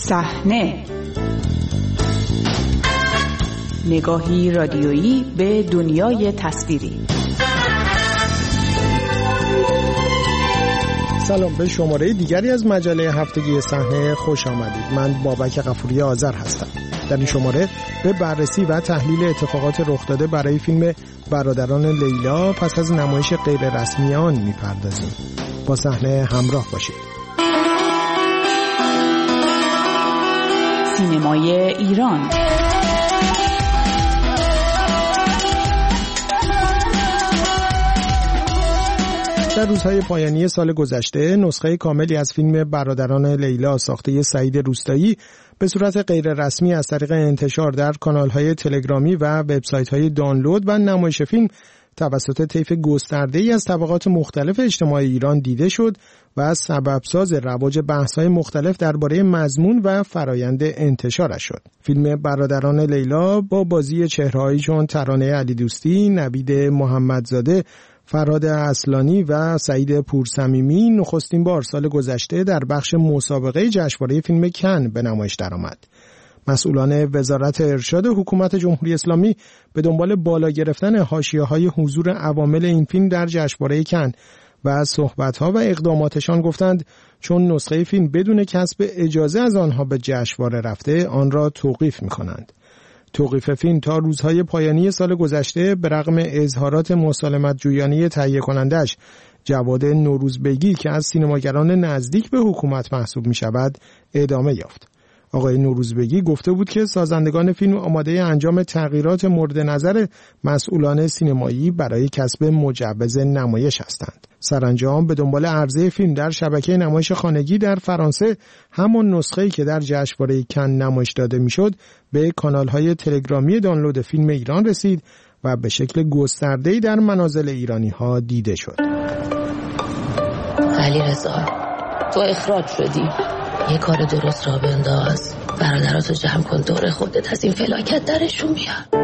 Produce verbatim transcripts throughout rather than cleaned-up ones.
صحنه، نگاهی رادیویی به دنیای تصویری. سلام، به شماره دیگری از مجله هفتگی صحنه خوش آمدید. من بابک غفوری آذر هستم. در این شماره به بررسی و تحلیل اتفاقات رخ داده برای فیلم برادران لیلا پس از نمایش غیر رسمی آن میپردازیم. با صحنه همراه باشید. سینمای ایران. در روزهای پایانی سال گذشته نسخه کاملی از فیلم برادران لیلا ساخته سعید روستایی به صورت غیر رسمی از طریق انتشار در کانال‌های تلگرامی و وبسایت‌های دانلود و نمایش فیلم توسط طیف گسترده‌ای از طبقات مختلف اجتماعی ایران دیده شد و سببساز رواج بحث‌های مختلف درباره مضمون و فرایند انتشارش شد. فیلم برادران لیلا با بازی چهره‌هایی چون ترانه علی دوستی، نوید محمدزاده، فرهاد اصلانی و سعید پورصمیمی نخستین بار سال گذشته در بخش مسابقه جشنواره فیلم کن به نمایش درآمد. مسئولان وزارت ارشاد حکومت جمهوری اسلامی به دنبال بالا گرفتن حاشیه‌های حضور عوامل این فیلم در جشنواره کن و صحبت‌ها و اقداماتشان گفتند چون نسخه فیلم بدون کسب اجازه از آنها به جشنواره رفته، آن را توقیف می‌کنند. توقیف فیلم تا روزهای پایانی سال گذشته به رغم اظهارات مسالمت جویانه تهیه کنندش جواد نوروزبگی که از سینماگران نزدیک به حکومت محسوب می شود ادامه یافت. آقای نوروزبگی گفته بود که سازندگان فیلم آماده انجام تغییرات مورد نظر مسئولان سینمایی برای کسب مجوز نمایش هستند. سرانجام به دنبال عرضه فیلم در شبکه نمایش خانگی در فرانسه، همان نسخه‌ای که در جشنواره کن نمایش داده میشد به کانال‌های تلگرامی دانلود فیلم ایران رسید و به شکل گسترده‌ای در منازل ایرانی‌ها دیده شد. علیرضا، تو اخراج شدی. یه کار درست را بنداز. برادراتو جمع کن دور خودت، از این فلاکت درشون بیاد.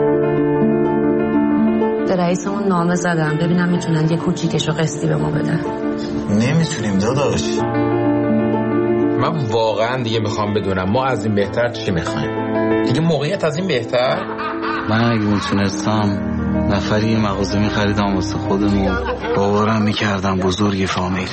به رئیسمون نامه زدم ببینم میتونن یه کوچیکشو قسطی به ما بدن. نمیتونیم داداش. من واقعا دیگه میخوام بدونم ما از این بهتر چی میخوایم. دیگه موقعیت از این بهتر. من اگه میتونستم نفری یه مغازه میخریدم واسه خودمون، باورم میکردم بزرگ فامیل.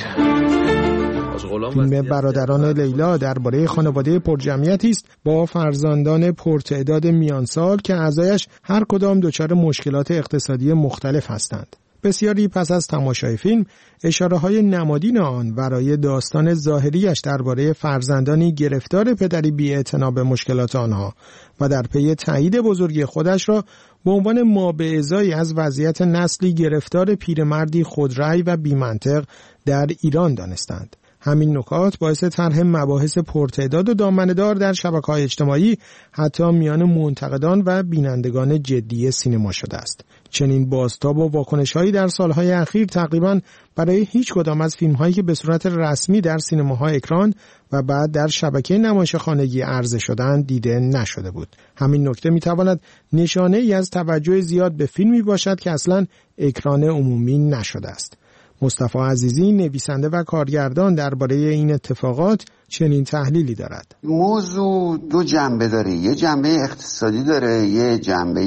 فیلم برادران لیلا درباره خانواده پرجمعیتی است با فرزندان پرتعداد میانسال که اعضایش هر کدام دچار مشکلات اقتصادی مختلف هستند. بسیاری پس از تماشای فیلم اشاره‌های نمادین آن برای داستان ظاهریش درباره فرزندانی گرفتار پدری بی‌اعتنا به مشکلات آنها و در پی تایید بزرگی خودش را به عنوان مابعضایی از وضعیت نسلی گرفتار پیرمردی خودرأی و بی‌منطق در ایران دانستند. همین نکات باعث طرح مباحث پرتعداد و دامنه‌دار در شبکه‌های اجتماعی حتی میان منتقدان و بینندگان جدی سینما شده است. چنین بازتاب و واکنش‌هایی در سالهای اخیر تقریباً برای هیچ کدام از فیلم‌هایی که به صورت رسمی در سینماها اکران و بعد در شبکه نمایش خانگی عرضه شدند دیده نشده بود. همین نکته می‌تواند نشانه‌ای از توجه زیاد به فیلمی باشد که اصلاً اکران عمومی نشده است. مصطفی عزیزی نویسنده و کارگردان درباره این اتفاقات چنین تحلیلی دارد. موضوع دو جنبه داره، یه جنبه اقتصادی داره، یه جنبه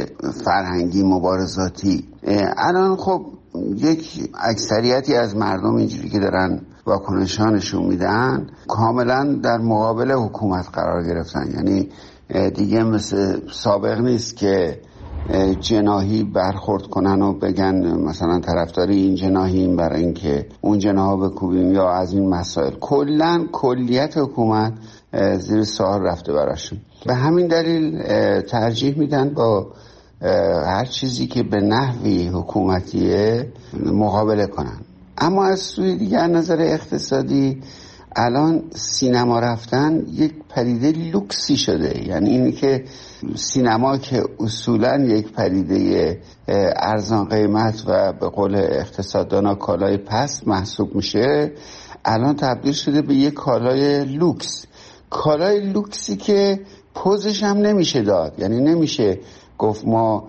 فرهنگی مبارزاتی. الان خب یک اکثریتی از مردم اینجوری که دارن واکنشانشون میدن کاملا در مقابل حکومت قرار گرفتن، یعنی دیگه مثل سابق نیست که جناحی برخورد کنن و بگن مثلا طرفداری این جناحیم برای اینکه اون جناحو بکوبیم یا از این مسائل. کلا کلیت حکومت زیر سوال رفته براشون. به همین دلیل ترجیح میدن با هر چیزی که به نحوی حکومتیه مقابله کنن. اما از سوی دیگر نظر اقتصادی الان سینما رفتن یک پدیده لوکسی شده، یعنی اینی که سینما که اصولا یک پدیده ارزان قیمت و به قول اقتصاددانا کالای پست محسوب میشه، الان تبدیل شده به یک کالای لوکس. کالای لوکسی که پوزش هم نمیشه داد، یعنی نمیشه گفت ما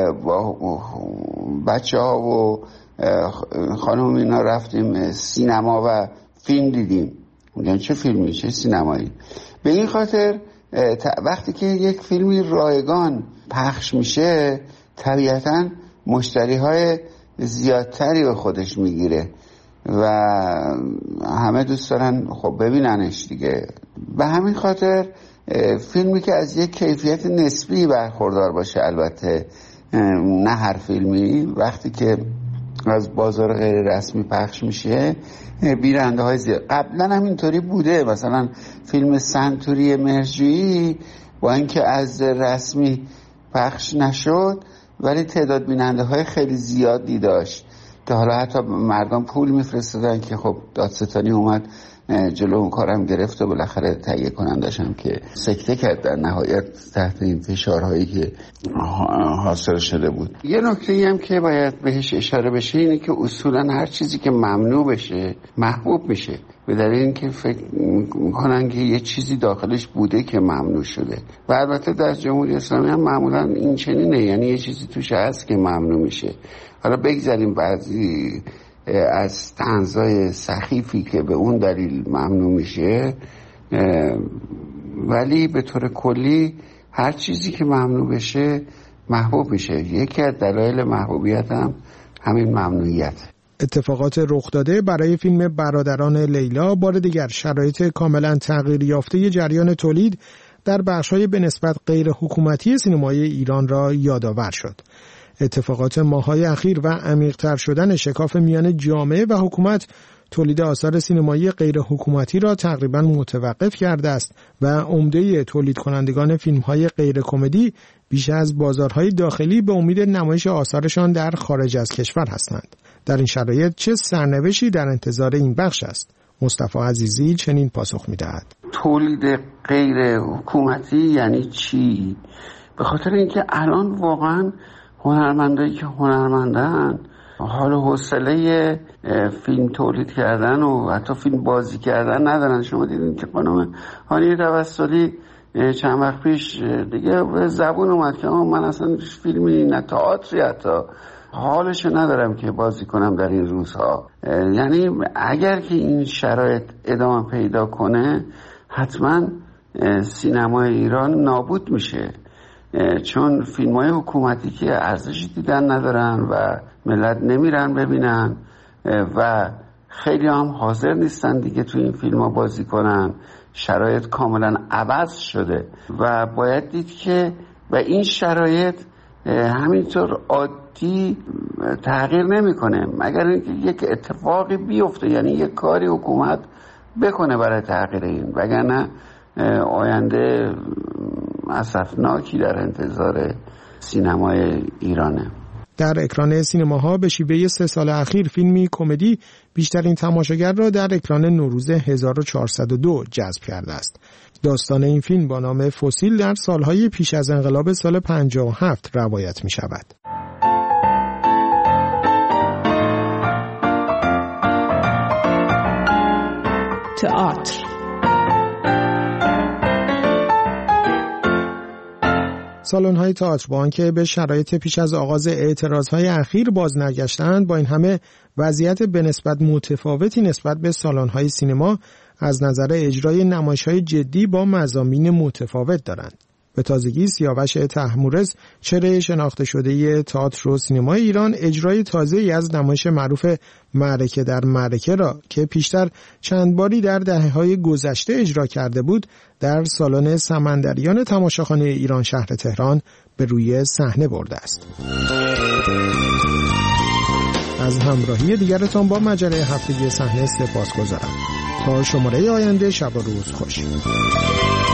بچه ها و خانم اینا رفتیم سینما و فیلم دیدیم. میگن چه فیلمی، چه سینمایی؟ به این خاطر وقتی که یک فیلمی رایگان پخش میشه طبیعتاً مشتری‌های زیادتری به خودش میگیره و همه دوست دارن خب ببیننش دیگه. به همین خاطر فیلمی که از یک کیفیت نسبی برخوردار باشه، البته نه هر فیلمی، وقتی که از بازار غیر رسمی پخش میشه بیننده های زیاد. قبلا هم اینطوری بوده، مثلا فیلم سنتوری مهرجویی با اینکه از رسمی پخش نشد ولی تعداد بیننده های خیلی زیادی داشت که حالا حتی مردم پول میفرستادن که خب دادستانی اومد جلو اون کارم گرفت و بالاخره تهیه کنندش هم که سکته کرد در نهایت تحت این فشارهایی که حاصل شده بود. یه نکته‌ای هم که باید بهش اشاره بشه اینه که اصولا هر چیزی که ممنوع بشه محبوب میشه، به دلیل اینکه فکر میکنن که یه چیزی داخلش بوده که ممنوع شده. و البته در جمهوری اسلامی هم معمولا این چنینه، یعنی یه چیزی توش هست که ممنوع میشه. حالا بگذاریم بعضی از طنزهای سخیفی که به اون دلیل ممنوع میشه، ولی به طور کلی هر چیزی که ممنوع بشه محبوب میشه. یکی از دلایل محبوبیت هم همین ممنوعیت. اتفاقات رخ داده برای فیلم برادران لیلا بار دیگر شرایط کاملا تغییر یافته جریان تولید در بخش‌های به نسبت غیر حکومتی سینمای ایران را یادآور شد. اتفاقات ماه‌های اخیر و عمیق‌تر شدن شکاف میان جامعه و حکومت تولید آثار سینمایی غیر حکومتی را تقریباً متوقف کرده است و عمده تولید کنندگان فیلم‌های غیر کمدی بیش از بازارهای داخلی به امید نمایش آثارشان در خارج از کشور هستند. در این شرایط چه سرنوشتی در انتظار این بخش است؟ مصطفی عزیزی چنین پاسخ می‌دهد: تولید غیر حکومتی یعنی چی؟ به خاطر اینکه الان واقعاً هنرمندایی که هنرمندن حال و حوصله فیلم تولید کردن و حتی فیلم بازی کردن ندارن. شما دیدین که خانم هانیه توسلی چند وقت پیش دیگه به زبون اومد که من اصلا فیلمی نه تئاتری حتی حالشو ندارم که بازی کنم در این روزها. یعنی اگر که این شرایط ادامه پیدا کنه حتما سینمای ایران نابود میشه، چون فیلم‌های حکومتی که ارزشی دیدن ندارن و ملت نمیرن ببینن و خیلی هم حاضر نیستن دیگه تو این فیلم‌ها بازی کنن. شرایط کاملا عوض شده و باید دید که و این شرایط همینطور عادی تغییر نمیکنه مگر اینکه یک اتفاقی بیفته، یعنی یک کاری حکومت بکنه برای تغییر این، وگرنه آینده اسفناکی در انتظار سینمای ایرانه. در اکران سینماها به شیوه سه سال اخیر فیلمی کمدی بیشترین تماشاگر را در اکران نوروز هزار و چهارصد و دو جذب کرده است. داستان این فیلم با نام فسیل در سالهای پیش از انقلاب سال پنجاه و هفت روایت می شود. تئاتر. سالن‌های تئاتر با آنکه به شرایط پیش از آغاز اعتراضهای اخیر باز نگشتند، با این همه وضعیت به نسبت متفاوتی نسبت به سالن‌های سینما از نظر اجرای نمایش‌های جدی با مضامین متفاوت دارند. به تازگی سیاوش طهمورث، چهره شناخته شده تئاتر و سینمای ایران، اجرای تازه‌ای از نمایش معروف معرکه در معرکه را که پیشتر چند باری در دهه‌های گذشته اجرا کرده بود، در سالن سمندریان تماشاخانه ایران شهر تهران به روی صحنه برده است. از همراهی دیگرتان با مجله هفتگی صحنه سپاسگزارم. تا شماره آینده، شب و روز خوش.